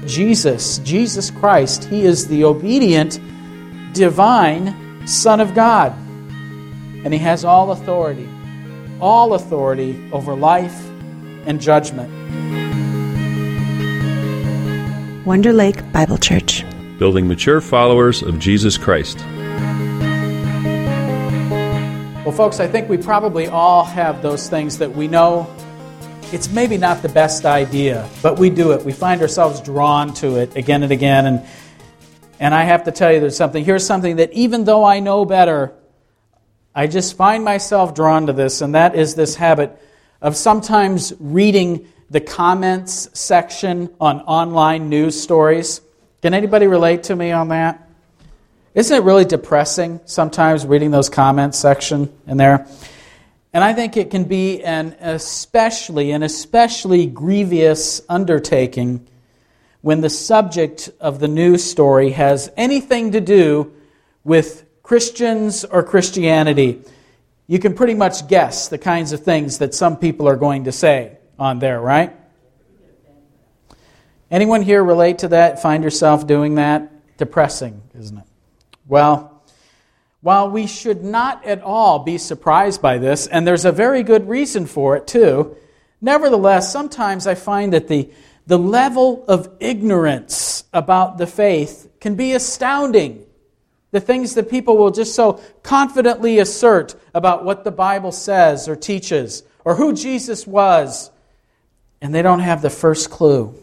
Jesus Christ. He is the obedient, divine Son of God. And He has all authority over life and judgment. Wonder Lake Bible Church. Building mature followers of Jesus Christ. Well, folks, I think we probably all have those things that we know it's maybe not the best idea, but we do it. We find ourselves drawn to it again and again. And I have to tell you, here's something that even though I know better, I just find myself drawn to this, and that is this habit of sometimes reading the comments section on online news stories. Can anybody relate to me on that? Isn't it really depressing sometimes reading those comments section in there? And I think it can be an especially grievous undertaking when the subject of the news story has anything to do with Christians or Christianity. You can pretty much guess the kinds of things that some people are going to say on there, right? Anyone here relate to that? Find yourself doing that? Depressing, isn't it? Well, while we should not at all be surprised by this, and there's a very good reason for it too, nevertheless, sometimes I find that the level of ignorance about the faith can be astounding. The things that people will just so confidently assert about what the Bible says or teaches, or who Jesus was, and they don't have the first clue.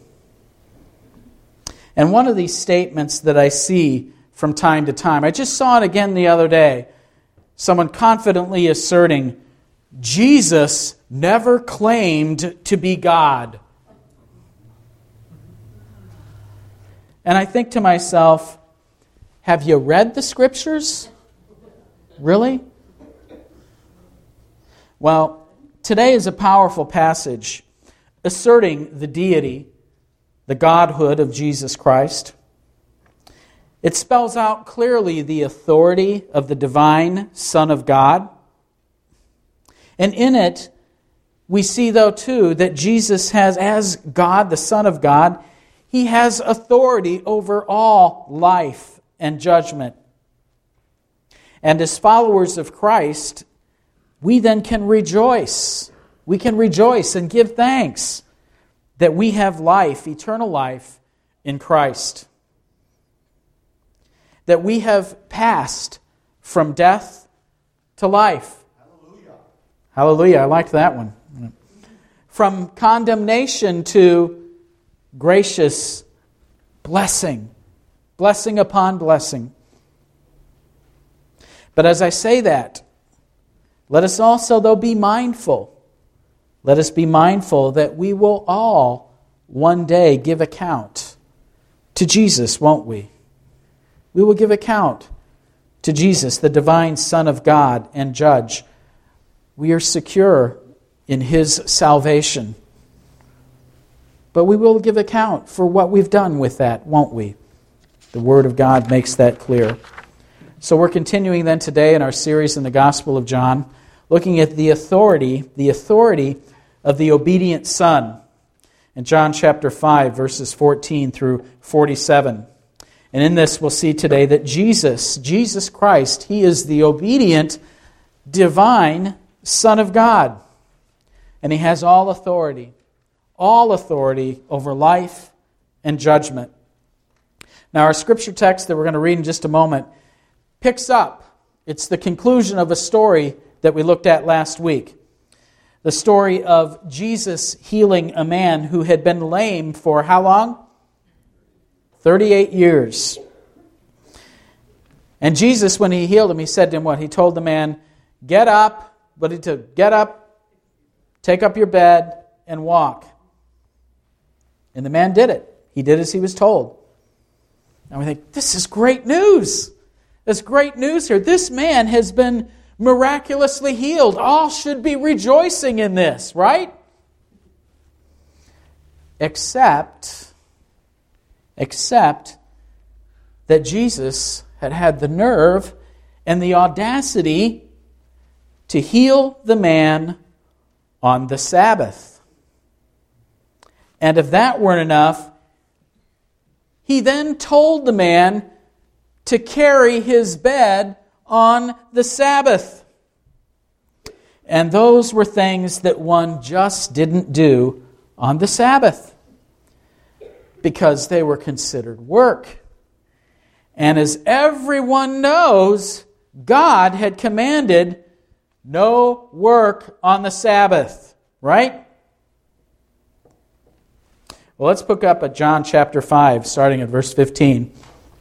And one of these statements that I see from time to time, I just saw it again the other day, someone confidently asserting, Jesus never claimed to be God. And I think to myself, have you read the Scriptures? Really? Well, today is a powerful passage asserting the deity, the godhood of Jesus Christ. It spells out clearly the authority of the divine Son of God. And in it, we see, though, too, that Jesus has, as God, the Son of God, He has authority over all life and judgment. And as followers of Christ, we then can rejoice. We can rejoice and give thanks that we have life, eternal life, in Christ. That we have passed from death to life. Hallelujah. Hallelujah, I liked that one. From condemnation to gracious blessing. Blessing upon blessing. But as I say that, let us also, though, be mindful. Let us be mindful that we will all one day give account to Jesus, won't we? We will give account to Jesus, the divine Son of God and Judge. We are secure in His salvation. But we will give account for what we've done with that, won't we? The Word of God makes that clear. So we're continuing then today in our series in the Gospel of John, looking at the authority of the obedient Son. In John chapter 5, verses 14 through 47. And in this we'll see today that Jesus Christ, He is the obedient, divine Son of God. And He has all authority over life and judgment. Now our scripture text that we're going to read in just a moment picks up. It's the conclusion of a story that we looked at last week. The story of Jesus healing a man who had been lame for how long? 38 years. And Jesus, when He healed him, He said to him what? He told the man, get up, take up your bed, and walk. And the man did it. He did as he was told. And we think, this is great news. There's great news here. This man has been miraculously healed. All should be rejoicing in this, right? Except that Jesus had the nerve and the audacity to heal the man on the Sabbath. And if that weren't enough, he then told the man to carry his bed on the Sabbath. And those were things that one just didn't do on the Sabbath because they were considered work. And as everyone knows, God had commanded no work on the Sabbath, right? Well, let's pick up at John chapter 5, starting at verse 15.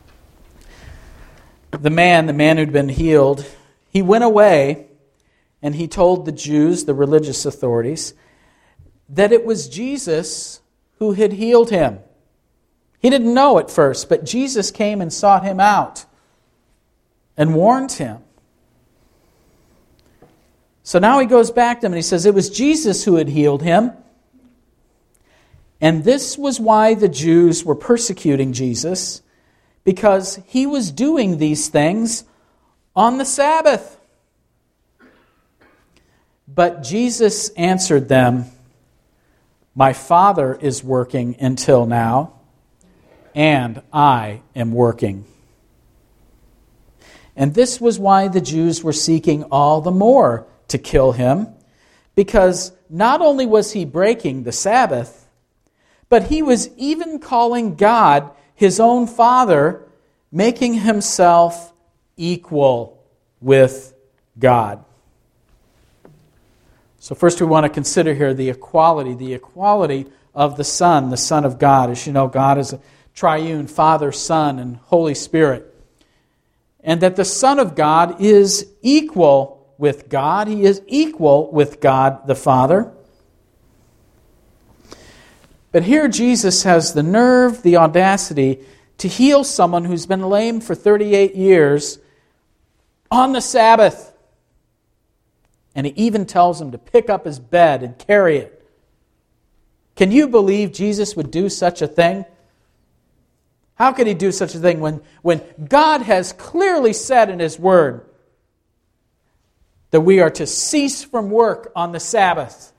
The man who'd been healed, he went away and he told the Jews, the religious authorities, that it was Jesus who had healed him. He didn't know at first, but Jesus came and sought him out and warned him. So now he goes back to him and he says it was Jesus who had healed him. And this was why the Jews were persecuting Jesus, because he was doing these things on the Sabbath. But Jesus answered them, "My Father is working until now, and I am working." And this was why the Jews were seeking all the more to kill him, because not only was he breaking the Sabbath, but he was even calling God his own Father, making himself equal with God. So first we want to consider here the equality of the Son of God. As you know, God is a triune Father, Son, and Holy Spirit. And that the Son of God is equal with God. He is equal with God the Father. But here Jesus has the nerve, the audacity to heal someone who's been lame for 38 years on the Sabbath. And he even tells him to pick up his bed and carry it. Can you believe Jesus would do such a thing? How could he do such a thing when God has clearly said in His Word that we are to cease from work on the Sabbath?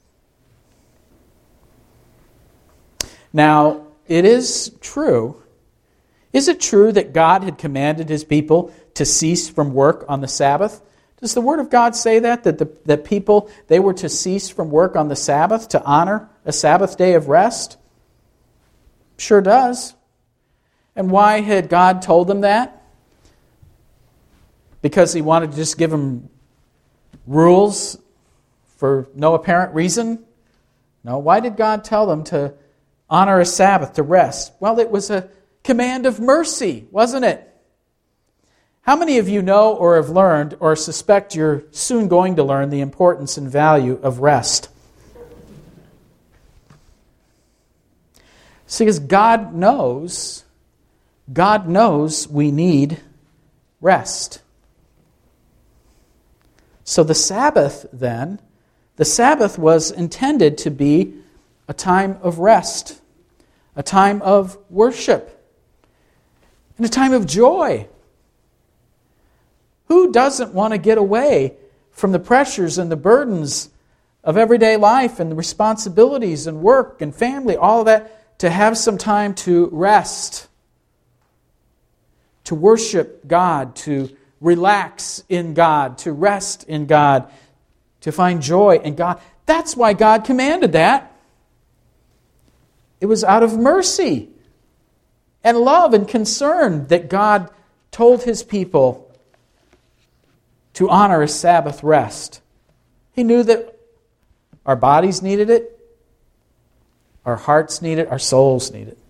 Now, it is true. Is it true that God had commanded His people to cease from work on the Sabbath? Does the Word of God say that people, they were to cease from work on the Sabbath to honor a Sabbath day of rest? Sure does. And why had God told them that? Because He wanted to just give them rules for no apparent reason? No. Why did God tell them to honor a Sabbath, to rest? Well, it was a command of mercy, wasn't it? How many of you know or have learned or suspect you're soon going to learn the importance and value of rest? See, because God knows we need rest. So the Sabbath was intended to be a time of rest, a time of worship, and a time of joy. Who doesn't want to get away from the pressures and the burdens of everyday life and the responsibilities and work and family, all of that, to have some time to rest, to worship God, to relax in God, to rest in God, to find joy in God? That's why God commanded that. It was out of mercy and love and concern that God told His people to honor a Sabbath rest. He knew that our bodies needed it, our hearts need it, our souls need it.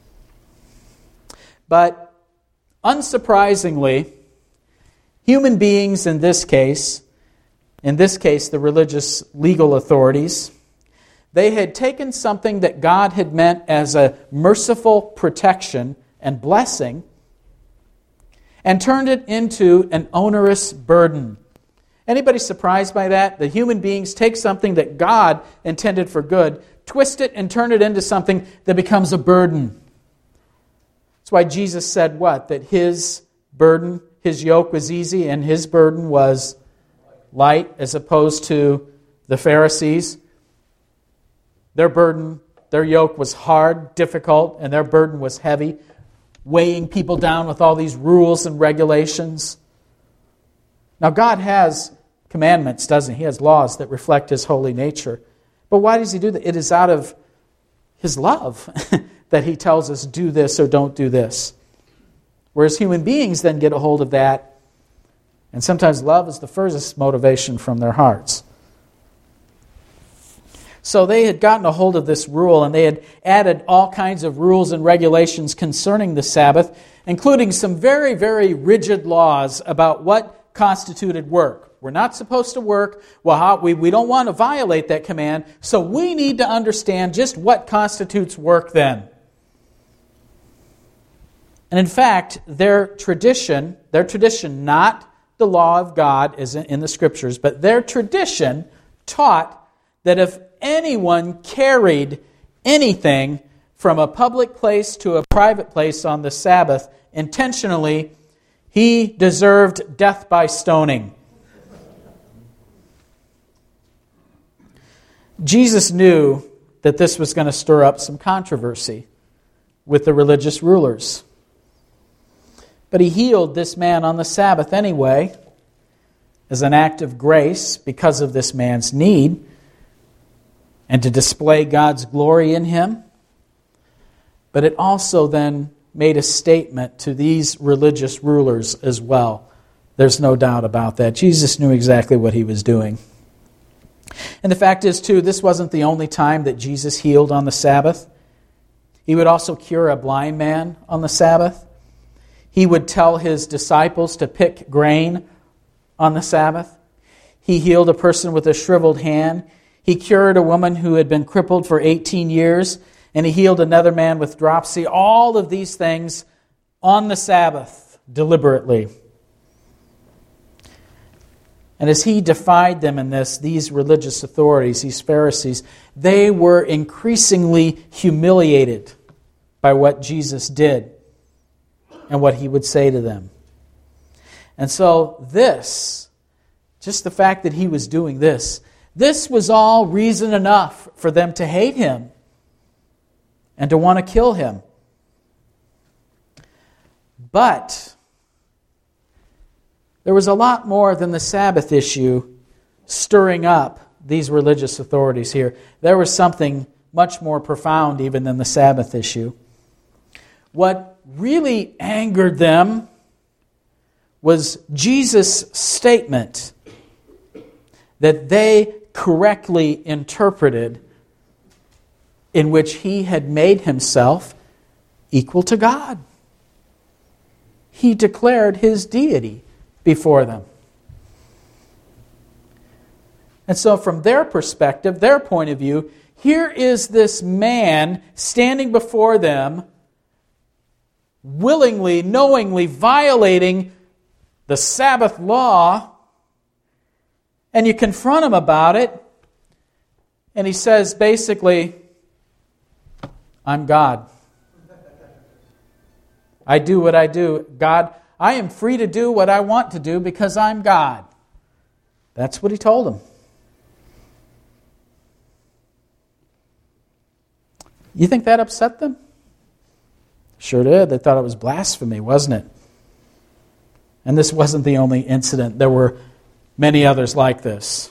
But unsurprisingly, human beings in this case the religious legal authorities, they had taken something that God had meant as a merciful protection and blessing and turned it into an onerous burden. Anybody surprised by that? The human beings take something that God intended for good, twist it and turn it into something that becomes a burden. That's why Jesus said what? That His burden, His yoke was easy and His burden was light, as opposed to the Pharisees. Their burden Their yoke was hard, difficult, and their burden was heavy, weighing people down with all these rules and regulations. Now, God has commandments, doesn't He? He has laws that reflect His holy nature. But why does He do that? It is out of His love that He tells us, do this or don't do this. Whereas human beings then get a hold of that, and sometimes love is the furthest motivation from their hearts. So they had gotten a hold of this rule, and they had added all kinds of rules and regulations concerning the Sabbath, including some very, very rigid laws about what constituted work. We're not supposed to work. Well, we don't want to violate that command, so we need to understand just what constitutes work then. And in fact, their tradition, not the law of God is in the Scriptures, but their tradition taught that if anyone carried anything from a public place to a private place on the Sabbath intentionally, he deserved death by stoning. Jesus knew that this was going to stir up some controversy with the religious rulers. But He healed this man on the Sabbath anyway, as an act of grace because of this man's need, and to display God's glory in him. But it also then made a statement to these religious rulers as well. There's no doubt about that. Jesus knew exactly what He was doing. And the fact is, too, this wasn't the only time that Jesus healed on the Sabbath. He would also cure a blind man on the Sabbath. He would tell His disciples to pick grain on the Sabbath. He healed a person with a shriveled hand. He cured a woman who had been crippled for 18 years, and He healed another man with dropsy. All of these things on the Sabbath, deliberately. And as He defied them in this, these religious authorities, these Pharisees, they were increasingly humiliated by what Jesus did and what He would say to them. And so this, just the fact that He was doing this was all reason enough for them to hate Him and to want to kill Him. But there was a lot more than the Sabbath issue stirring up these religious authorities here. There was something much more profound even than the Sabbath issue. What really angered them was Jesus' statement that they correctly interpreted, in which He had made Himself equal to God. He declared His deity before them. And so from their perspective, their point of view, here is this man standing before them, willingly, knowingly violating the Sabbath law, and you confront him about it, and he says basically, I'm God. I do what I do. God, I am free to do what I want to do because I'm God. That's what he told him. You think that upset them? Sure did. They thought it was blasphemy, wasn't it? And this wasn't the only incident. There were many others like this.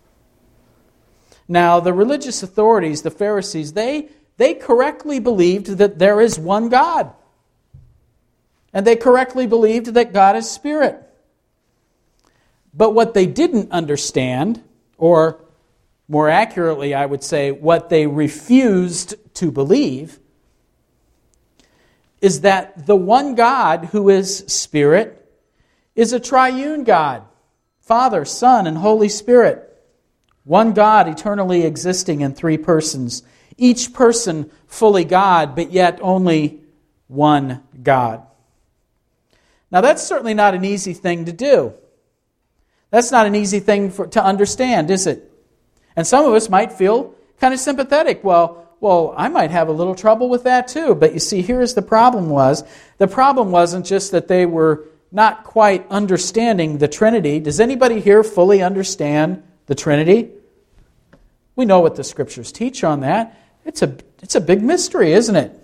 Now, the religious authorities, the Pharisees, they correctly believed that there is one God. And they correctly believed that God is spirit. But what they didn't understand, or more accurately, I would say, what they refused to believe, is that the one God who is spirit is a triune God. Father, Son, and Holy Spirit. One God eternally existing in three persons. Each person fully God, but yet only one God. Now that's certainly not an easy thing to do. That's not an easy thing to understand, is it? And some of us might feel kind of sympathetic. Well, I might have a little trouble with that too. But you see, here's the problem was. The problem wasn't just that they were not quite understanding the Trinity. Does anybody here fully understand the Trinity? We know what the Scriptures teach on that. It's a big mystery, isn't it?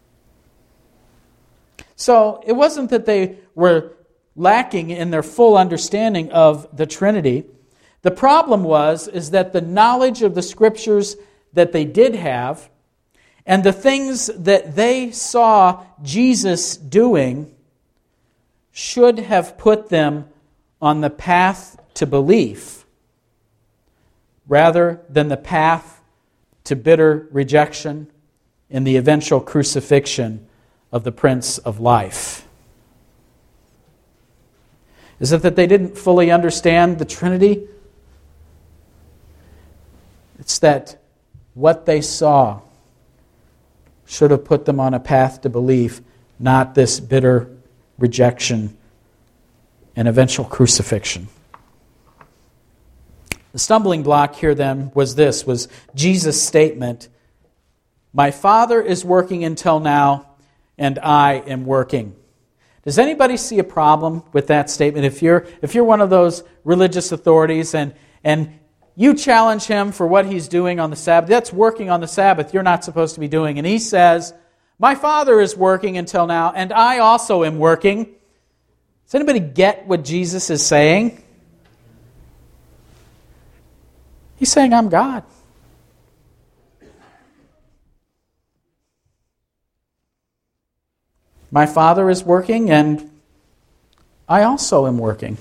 So it wasn't that they were lacking in their full understanding of the Trinity. The problem is that the knowledge of the Scriptures that they did have and the things that they saw Jesus doing should have put them on the path to belief rather than the path to bitter rejection in the eventual crucifixion of the Prince of Life. Is it that they didn't fully understand the Trinity? It's that what they saw should have put them on a path to belief, not this bitter rejection and eventual crucifixion. The stumbling block here then was Jesus' statement, "My Father is working until now, and I am working." Does anybody see a problem with that statement? If you're one of those religious authorities and you challenge him for what he's doing on the Sabbath, that's working on the Sabbath you're not supposed to be doing. And he says, "My Father is working until now, and I also am working." Does anybody get what Jesus is saying? He's saying, "I'm God." My Father is working, and I also am working.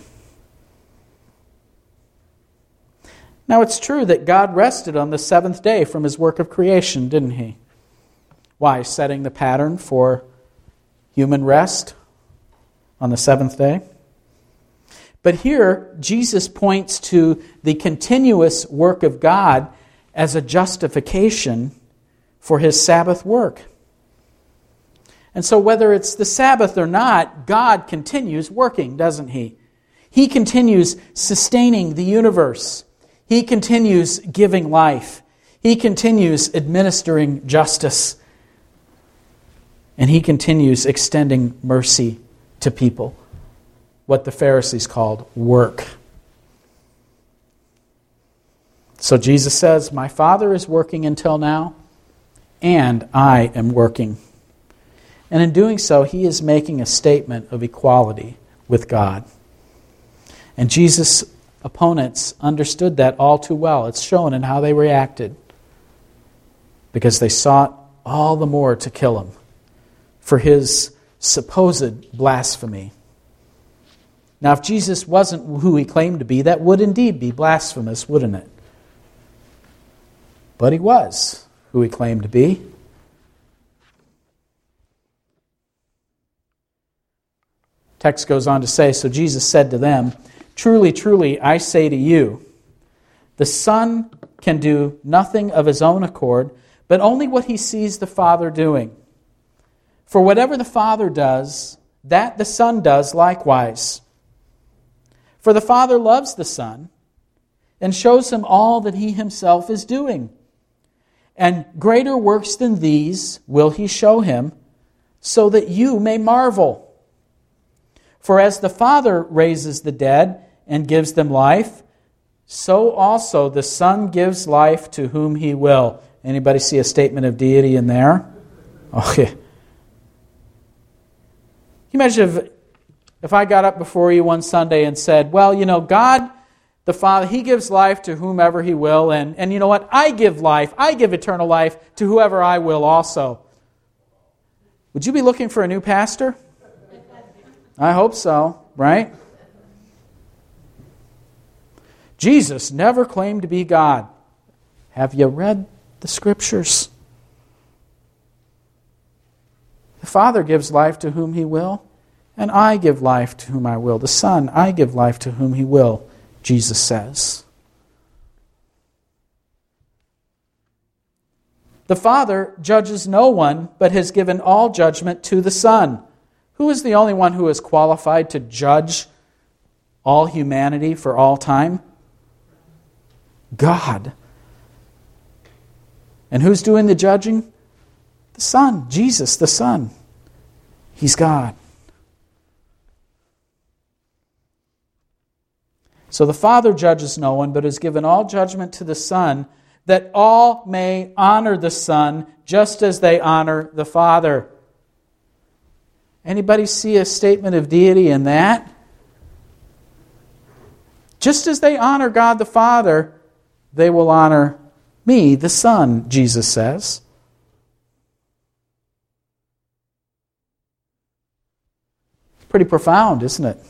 Now, it's true that God rested on the seventh day from His work of creation, didn't He? Why? Setting the pattern for human rest on the seventh day. But here, Jesus points to the continuous work of God as a justification for His Sabbath work. And so whether it's the Sabbath or not, God continues working, doesn't He? He continues sustaining the universe. He continues giving life. He continues administering justice. And He continues extending mercy to people. What the Pharisees called work. So Jesus says, "My Father is working until now, and I am working." And in doing so, He is making a statement of equality with God. And Jesus' opponents understood that all too well. It's shown in how they reacted. Because they sought all the more to kill Him for His supposed blasphemy. Now, if Jesus wasn't who He claimed to be, that would indeed be blasphemous, wouldn't it? But He was who He claimed to be. Text goes on to say, "So Jesus said to them, 'Truly, truly, I say to you, the Son can do nothing of His own accord, but only what He sees the Father doing. For whatever the Father does, that the Son does likewise. For the Father loves the Son and shows Him all that He Himself is doing. And greater works than these will He show Him, so that you may marvel. For as the Father raises the dead and gives them life, so also the Son gives life to whom He will." Anybody see a statement of deity in there? Okay. Can you imagine if I got up before you one Sunday and said, "Well, God, the Father, He gives life to whomever He will, and you know what? I give life, I give eternal life to whoever I will also." Would you be looking for a new pastor? I hope so, right? Jesus never claimed to be God. Have you read the Scriptures? The Father gives life to whom He will, and I give life to whom I will. The Son, I give life to whom He will, Jesus says. The Father judges no one, but has given all judgment to the Son. Who is the only one who is qualified to judge all humanity for all time? God. And who's doing the judging? The Son, Jesus, the Son. He's God. So the Father judges no one, but has given all judgment to the Son, that all may honor the Son just as they honor the Father. Anybody see a statement of deity in that? Just as they honor God the Father, they will honor me, the Son, Jesus says. Pretty profound, isn't it?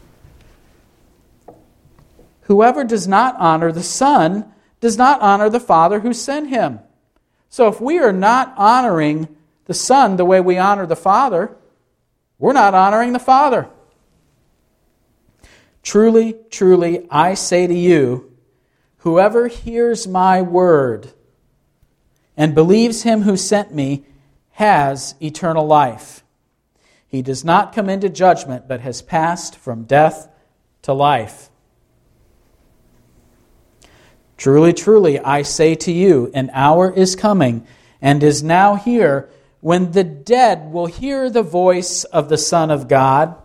Whoever does not honor the Son does not honor the Father who sent him. So if we are not honoring the Son the way we honor the Father, we're not honoring the Father. Truly, truly, I say to you, whoever hears my word and believes him who sent me has eternal life. He does not come into judgment, but has passed from death to life. Truly, truly, I say to you, an hour is coming and is now here when the dead will hear the voice of the Son of God,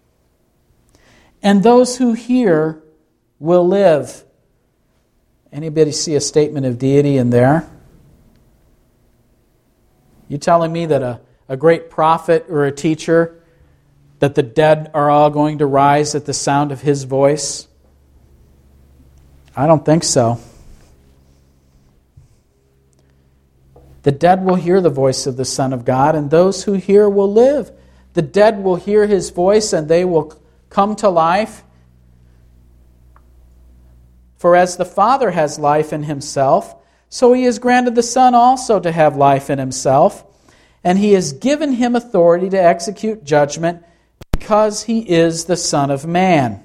and those who hear will live. Anybody see a statement of deity in there? You telling me that a great prophet or a teacher, that the dead are all going to rise at the sound of his voice? I don't think so. The dead will hear the voice of the Son of God, and those who hear will live. The dead will hear his voice, and they will come to life. For as the Father has life in himself, so he has granted the Son also to have life in himself, and he has given him authority to execute judgment because he is the Son of Man.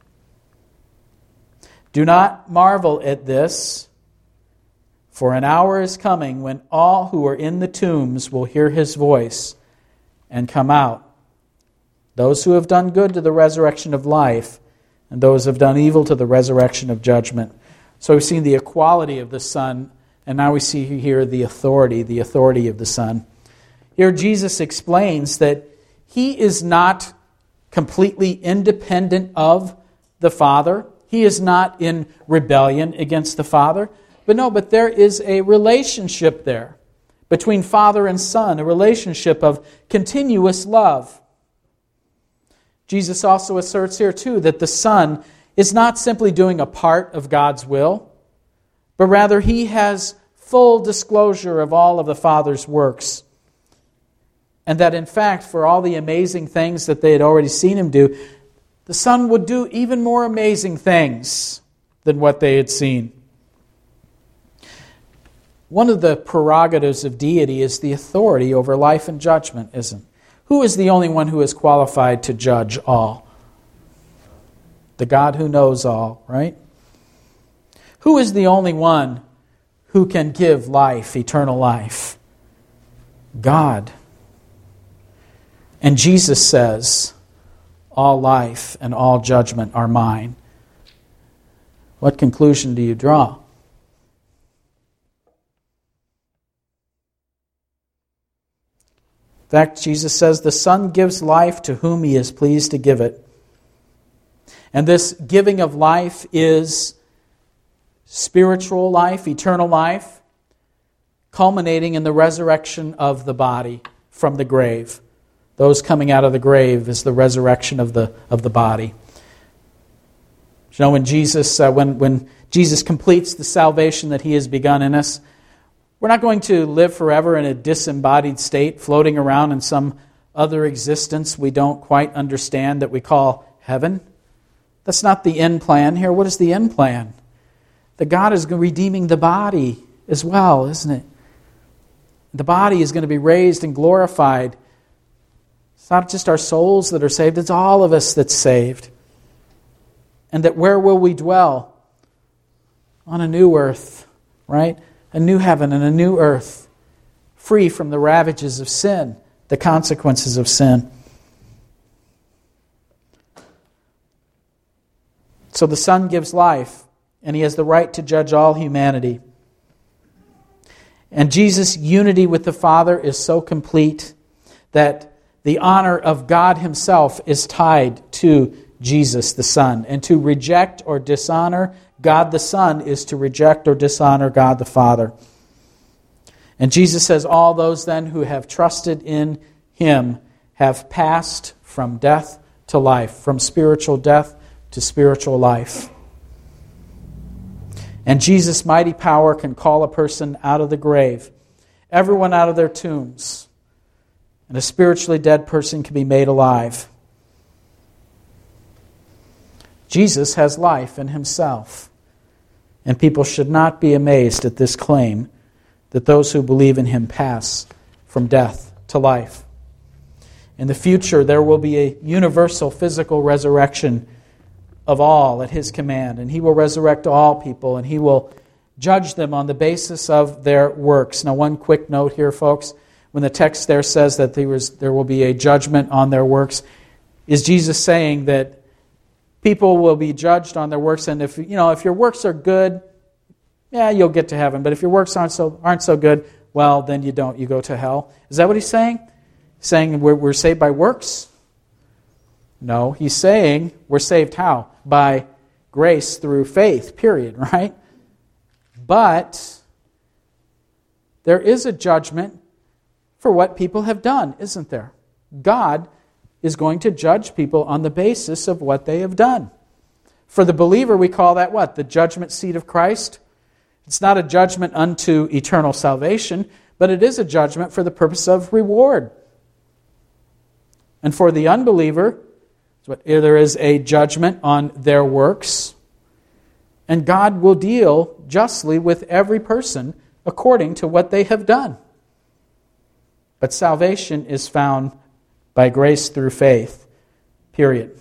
Do not marvel at this, for an hour is coming when all who are in the tombs will hear his voice and come out. Those who have done good to the resurrection of life, and those who have done evil to the resurrection of judgment. So we've seen the equality of the Son, and now we see here the authority of the Son. Here Jesus explains that he is not completely independent of the Father. He is not in rebellion against the Father. But there is a relationship there between Father and Son, a relationship of continuous love. Jesus also asserts here too that the Son is not simply doing a part of God's will, but rather he has full disclosure of all of the Father's works. And that in fact, for all the amazing things that they had already seen him do, the Son would do even more amazing things than what they had seen. One of the prerogatives of deity is the authority over life and judgment, isn't it? Who is the only one who is qualified to judge all? The God who knows all, right? Who is the only one who can give life, eternal life? God. And Jesus says, all life and all judgment are mine. What conclusion do you draw? In fact, Jesus says, the Son gives life to whom he is pleased to give it. And this giving of life is spiritual life, eternal life, culminating in the resurrection of the body from the grave. Those coming out of the grave is the resurrection of the body. You know, when Jesus completes the salvation that he has begun in us, we're not going to live forever in a disembodied state, floating around in some other existence we don't quite understand that we call heaven. That's not the end plan here. What is the end plan? That God is redeeming the body as well, isn't it? The body is going to be raised and glorified. It's not just our souls that are saved, it's all of us that's saved. And that where will we dwell? On a new earth, right? A new heaven and a new earth, free from the ravages of sin, the consequences of sin. So the Son gives life, and he has the right to judge all humanity. And Jesus' unity with the Father is so complete that the honor of God himself is tied to Jesus the Son. And to reject or dishonor God the Son is to reject or dishonor God the Father. And Jesus says, all those then who have trusted in Him have passed from death to life, from spiritual death to spiritual life. And Jesus' mighty power can call a person out of the grave, everyone out of their tombs, and a spiritually dead person can be made alive. Jesus has life in Himself, and people should not be amazed at this claim that those who believe in Him pass from death to life. In the future, there will be a universal physical resurrection of all at His command, and He will resurrect all people, and He will judge them on the basis of their works. Now, one quick note here, folks. When the text there says that there will be a judgment on their works, is Jesus saying that people will be judged on their works, and if your works are good, yeah, you'll get to heaven. But if your works aren't so good, well, then you don't. You go to hell. Is that what He's saying? Saying we're saved by works? No, He's saying we're saved how? By grace through faith, period, right? But there is a judgment for what people have done, isn't there? God is going to judge people on the basis of what they have done. For the believer, we call that what? The judgment seat of Christ? It's not a judgment unto eternal salvation, but it is a judgment for the purpose of reward. And for the unbeliever, there is a judgment on their works, and God will deal justly with every person according to what they have done. But salvation is found by grace through faith, period.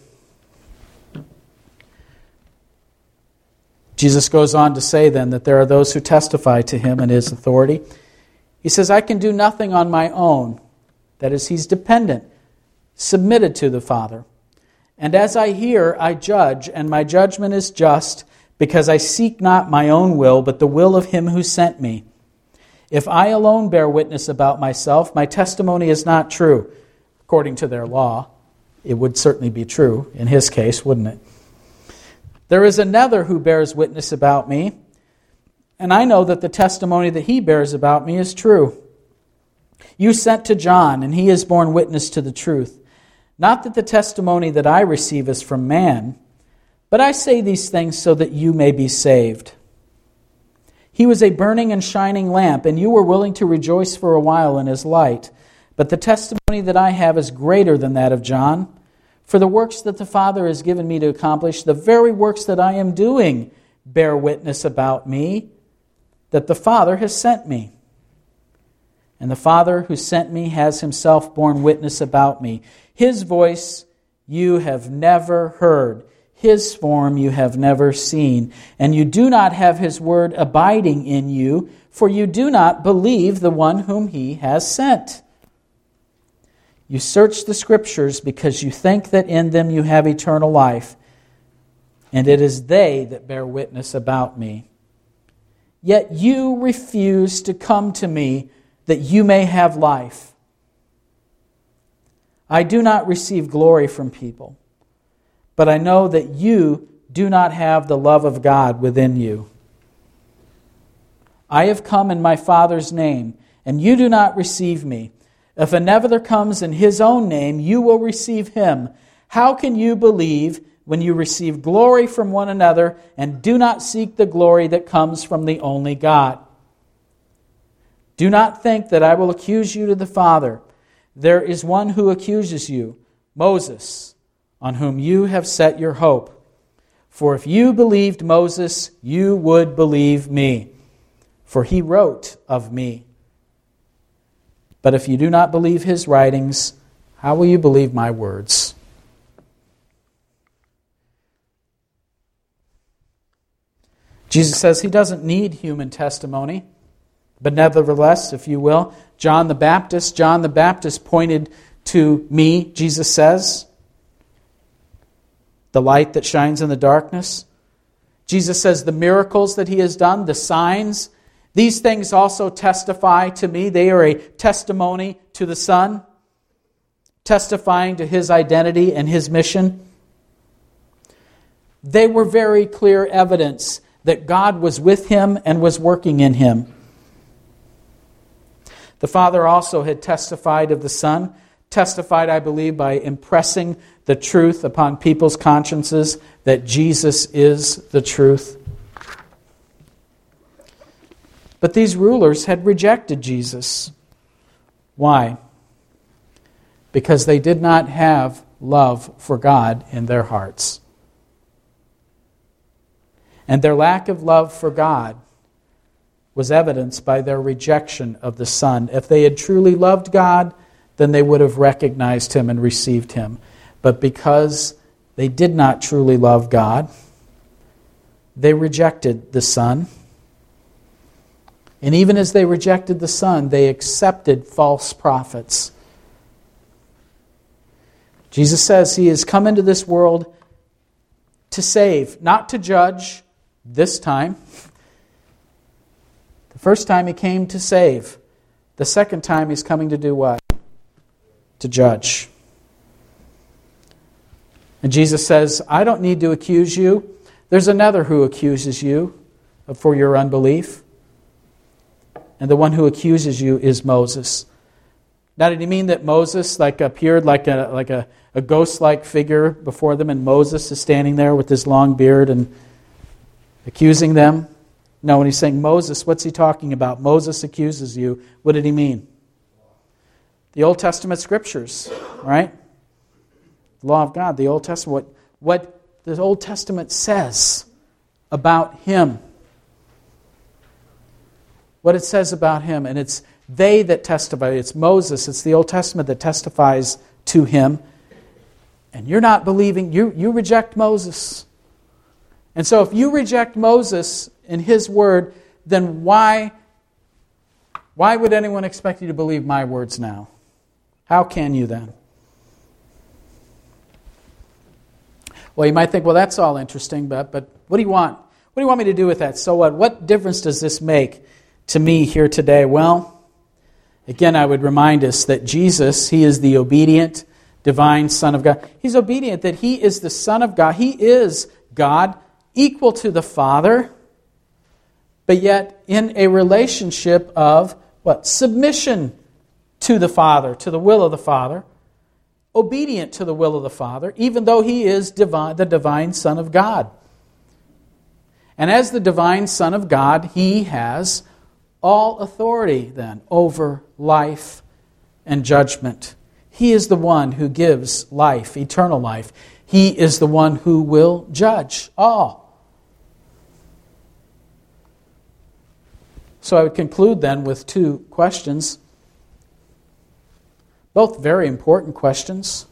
Jesus goes on to say then that there are those who testify to Him and His authority. He says, I can do nothing on my own. That is, He's dependent, submitted to the Father. And as I hear, I judge, and my judgment is just, because I seek not my own will, but the will of Him who sent me. If I alone bear witness about myself, my testimony is not true. According to their law, it would certainly be true in His case, wouldn't it? There is another who bears witness about me, and I know that the testimony that he bears about me is true. You sent to John, and he has borne witness to the truth. Not that the testimony that I receive is from man, but I say these things so that you may be saved. He was a burning and shining lamp, and you were willing to rejoice for a while in his light. But the testimony that I have is greater than that of John. For the works that the Father has given me to accomplish, the very works that I am doing, bear witness about me, that the Father has sent me. And the Father who sent me has Himself borne witness about me. His voice you have never heard. His form you have never seen. And you do not have His word abiding in you, for you do not believe the one whom He has sent. You search the Scriptures because you think that in them you have eternal life, and it is they that bear witness about me. Yet you refuse to come to me that you may have life. I do not receive glory from people, but I know that you do not have the love of God within you. I have come in my Father's name, and you do not receive me. If another comes in his own name, you will receive him. How can you believe when you receive glory from one another and do not seek the glory that comes from the only God? Do not think that I will accuse you to the Father. There is one who accuses you, Moses, on whom you have set your hope. For if you believed Moses, you would believe me, for he wrote of me. But if you do not believe his writings, how will you believe my words? Jesus says he doesn't need human testimony, but nevertheless, if you will, John the Baptist pointed to me, Jesus says, the light that shines in the darkness. Jesus says the miracles that he has done, the signs, these things also testify to me. They are a testimony to the Son, testifying to his identity and his mission. They were very clear evidence that God was with him and was working in him. The Father also had testified of the Son, testified, I believe, by impressing the truth upon people's consciences that Jesus is the truth. But these rulers had rejected Jesus. Why? Because they did not have love for God in their hearts. And their lack of love for God was evidenced by their rejection of the Son. If they had truly loved God, then they would have recognized him and received him. But because they did not truly love God, they rejected the Son. And even as they rejected the Son, they accepted false prophets. Jesus says he has come into this world to save, not to judge this time. The first time he came to save. The second time he's coming to do what? To judge. And Jesus says, I don't need to accuse you. There's another who accuses you for your unbelief. And the one who accuses you is Moses. Now, did he mean that Moses appeared like a ghost-like figure before them, and Moses is standing there with his long beard and accusing them? No, when he's saying Moses, what's he talking about? Moses accuses you. What did he mean? The Old Testament scriptures, right? The law of God, the Old Testament, what the Old Testament says about him. What it says about him, and it's they that testify. It's Moses, it's the Old Testament that testifies to him. And you're not believing, you reject Moses. And so if you reject Moses and his word, then why would anyone expect you to believe my words now? How can you then? Well, you might think, well, that's all interesting, but what do you want? What do you want me to do with that? So what? What difference does this make to me here today? Well, again, I would remind us that Jesus, he is the obedient, divine Son of God. He's obedient, that he is the Son of God. He is God, equal to the Father, but yet in a relationship of what? Submission to the Father, to the will of the Father, obedient to the will of the Father, even though he is divine, the divine Son of God. And as the divine Son of God, he has all authority then over life and judgment. He is the one who gives life, eternal life. He is the one who will judge all. So I would conclude then with two questions, both very important questions.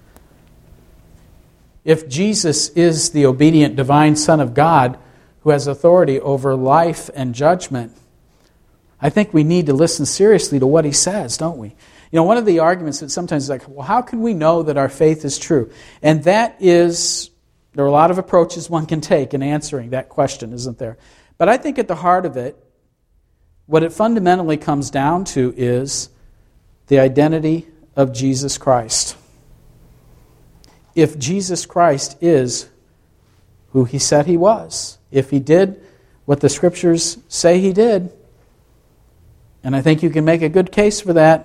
If Jesus is the obedient divine Son of God who has authority over life and judgment, I think we need to listen seriously to what he says, don't we? You know, one of the arguments that sometimes is like, well, how can we know that our faith is true? And that is, there are a lot of approaches one can take in answering that question, isn't there? But I think at the heart of it, what it fundamentally comes down to is the identity of Jesus Christ. If Jesus Christ is who he said he was, if he did what the Scriptures say he did, and I think you can make a good case for that,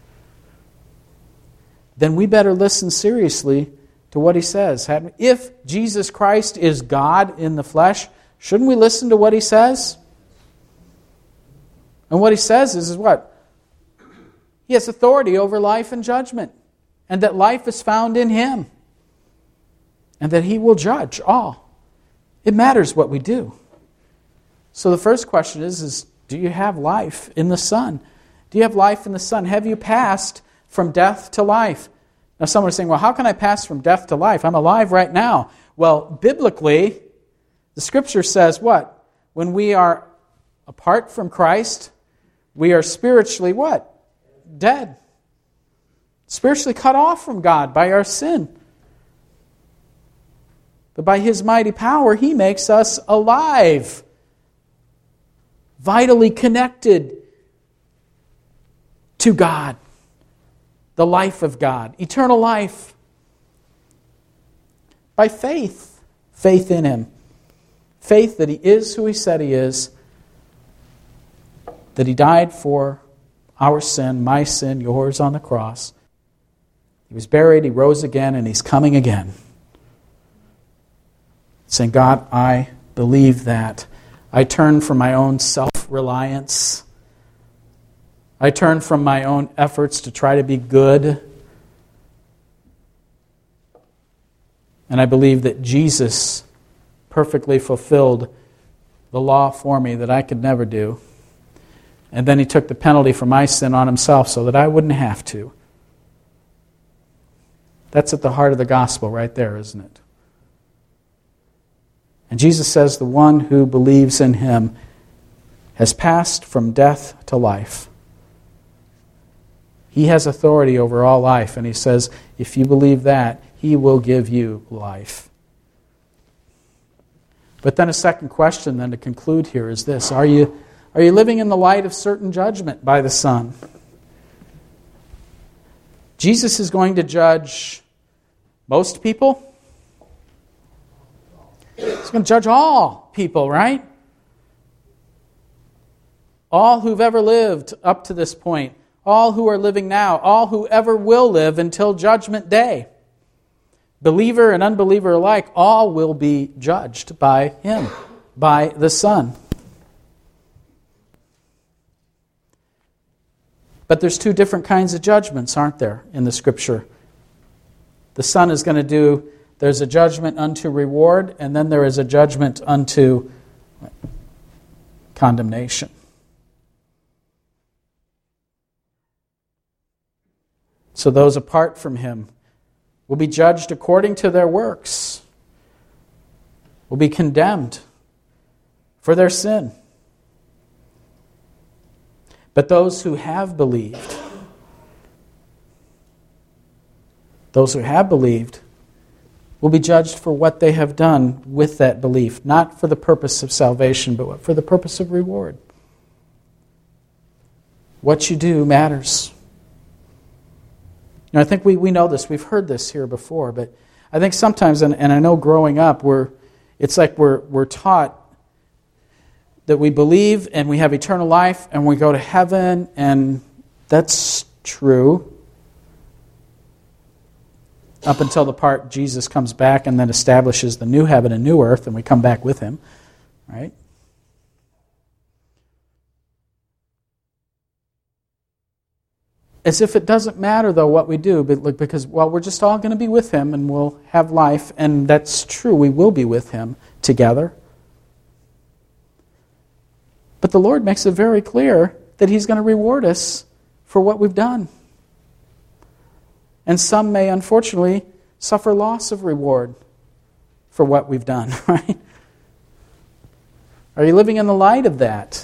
then we better listen seriously to what he says. If Jesus Christ is God in the flesh, shouldn't we listen to what he says? And what he says is what? He has authority over life and judgment, and that life is found in him, and that he will judge all. It matters what we do. So the first question is do you have life in the Son? Do you have life in the Son? Have you passed from death to life? Now someone is saying, well, how can I pass from death to life? I'm alive right now. Well, biblically, the Scripture says what? When we are apart from Christ, we are spiritually what? Dead. Spiritually cut off from God by our sin. But by his mighty power, he makes us alive, vitally connected to God, the life of God, eternal life, by faith in him, faith that He is who He said He is, that He died for our sin, my sin, yours on the cross. He was buried, He rose again, and He's coming again. Saying, God, I believe that. I turn from my own self-reliance. I turn from my own efforts to try to be good. And I believe that Jesus perfectly fulfilled the law for me that I could never do. And then He took the penalty for my sin on Himself so that I wouldn't have to. That's at the heart of the gospel right there, isn't it? And Jesus says the one who believes in Him has passed from death to life. He has authority over all life, and He says, if you believe that, He will give you life. But then a second question then to conclude here is this. Are you living in the light of certain judgment by the Son? Jesus is going to judge most people. He's going to judge all people, right? All who've ever lived up to this point. All who are living now. All who ever will live until Judgment Day. Believer and unbeliever alike, all will be judged by Him, by the Son. But there's two different kinds of judgments, aren't there, in the Scripture? The Son is going to do, there's a judgment unto reward, and then there is a judgment unto condemnation. So those apart from Him will be judged according to their works, will be condemned for their sin. But those who have believed, will be judged for what they have done with that belief, not for the purpose of salvation, but for the purpose of reward. What you do matters. I think we know this. We've heard this here before, but I think sometimes, and I know growing up, it's like we're taught that we believe and we have eternal life and we go to heaven, and that's true up until the part Jesus comes back and then establishes the new heaven and new earth, and we come back with Him, right? As if it doesn't matter, though, what we do, because, we're just all going to be with Him and we'll have life, and that's true, we will be with Him together. But the Lord makes it very clear that He's going to reward us for what we've done. And some may, unfortunately, suffer loss of reward for what we've done, right? Are you living in the light of that?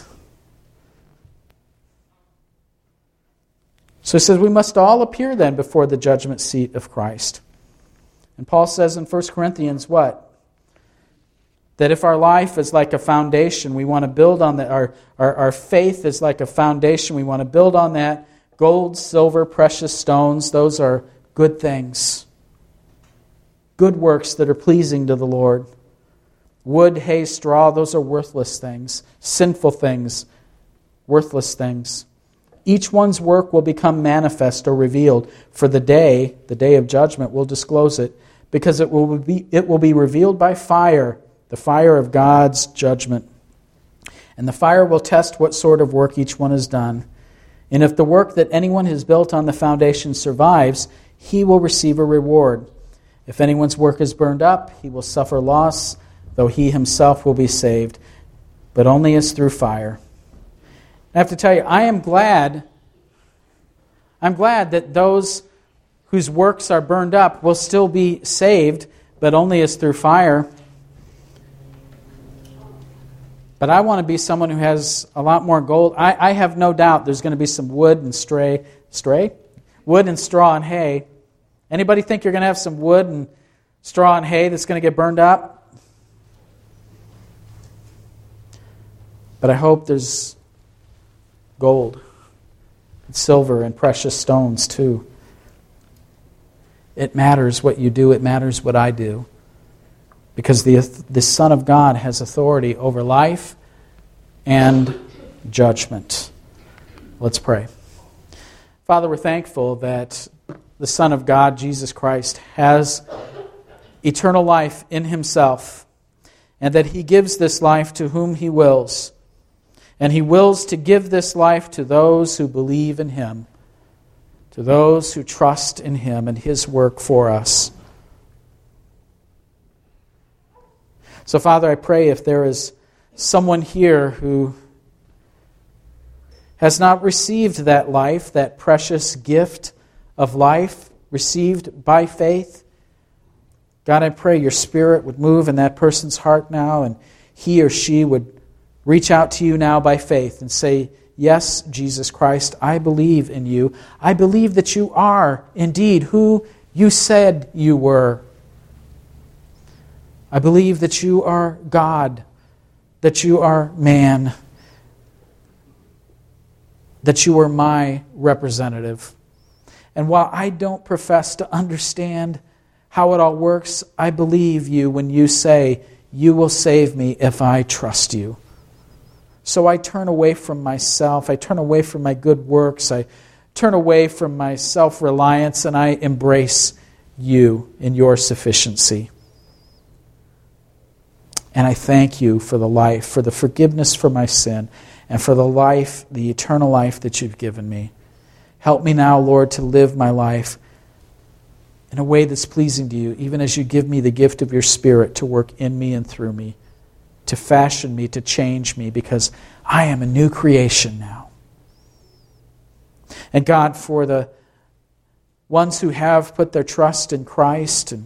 So He says we must all appear then before the judgment seat of Christ. And Paul says in 1 Corinthians what? That if our life is like a foundation, we want to build on that. Our faith is like a foundation. We want to build on that. Gold, silver, precious stones, those are good things. Good works that are pleasing to the Lord. Wood, hay, straw, those are worthless things. Sinful things, worthless things. Each one's work will become manifest or revealed, for the day of judgment will disclose it, because it will be revealed by fire, the fire of God's judgment. And the fire will test what sort of work each one has done. And if the work that anyone has built on the foundation survives, he will receive a reward. If anyone's work is burned up, he will suffer loss, though he himself will be saved, but only as through fire. I have to tell you, I'm glad that those whose works are burned up will still be saved, but only as through fire. But I want to be someone who has a lot more gold. I have no doubt there's going to be some wood and wood and straw and hay. Anybody think you're going to have some wood and straw and hay that's going to get burned up? But I hope there's gold, and silver, and precious stones too. It matters what you do. It matters what I do. because the Son of God has authority over life and judgment. Let's pray. Father, we're thankful that the Son of God, Jesus Christ, has eternal life in himself, and that he gives this life to whom he wills. And he wills to give this life to those who believe in him, to those who trust in him and his work for us. So, Father, I pray if there is someone here who has not received that life, that precious gift of life received by faith, God, I pray your Spirit would move in that person's heart now, and he or she would reach out to you now by faith and say, yes, Jesus Christ, I believe in you. I believe that you are indeed who you said you were. I believe that you are God, that you are man, that you are my representative. And while I don't profess to understand how it all works, I believe you when you say, you will save me if I trust you. So I turn away from myself, I turn away from my good works, I turn away from my self-reliance, and I embrace you in your sufficiency. And I thank you for the life, for the forgiveness for my sin, and for the life, the eternal life that you've given me. Help me now, Lord, to live my life in a way that's pleasing to you, even as you give me the gift of your Spirit to work in me and through me, to fashion me, to change me, because I am a new creation now. And God, for the ones who have put their trust in Christ and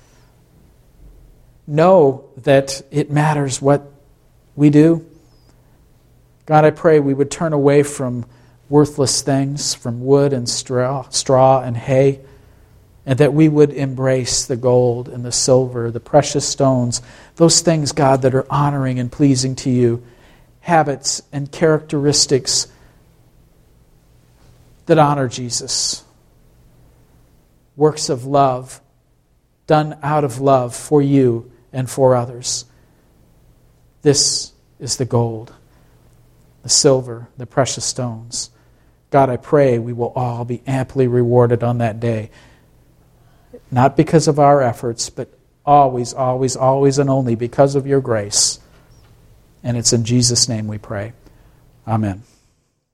know that it matters what we do, God, I pray we would turn away from worthless things, from wood and straw and hay, and that we would embrace the gold and the silver, the precious stones, those things, God, that are honoring and pleasing to you, habits and characteristics that honor Jesus, works of love done out of love for you and for others. This is the gold, the silver, the precious stones. God, I pray we will all be amply rewarded on that day. Not because of our efforts, but always, always, always and only because of your grace. And it's in Jesus' name we pray. Amen.